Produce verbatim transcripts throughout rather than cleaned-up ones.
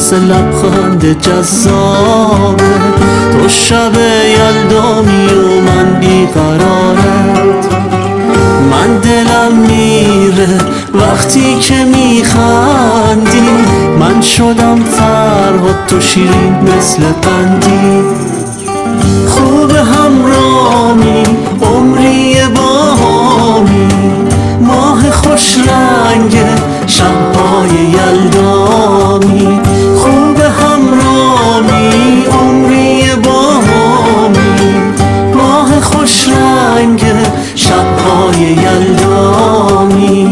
مثل لبخند جذابه. تو شب یلدامی و من بیقرارت، من دلم میره وقتی که میخندی. من شدم فرهاد تو شیرین مثل قندی. خوب همرامی عمری باهامی، ماه خوش رنگ شبهای یلدامی. خوب همرامی عمری باهامی، ماه خوش رنگ شبهای یلدامی.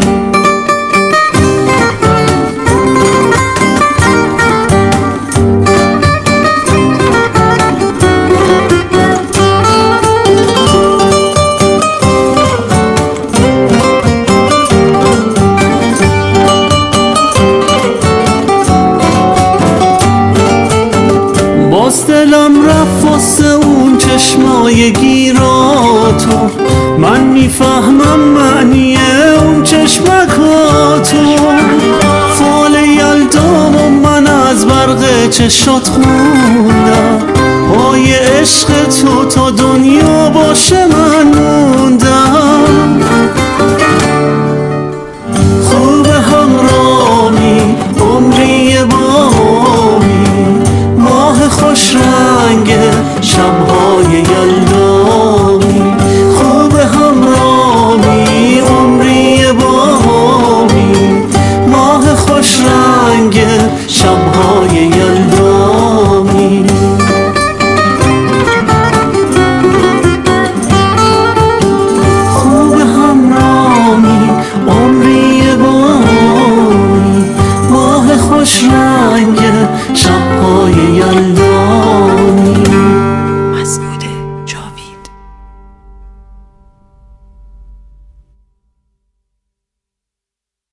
باز دلم رفت واسه اون چشمای گیراتو، من میفهمم معنی اون چشمکاتو. فال یلدام و من از برق چشات خوندم، پای عشق تو تا دنیا باشه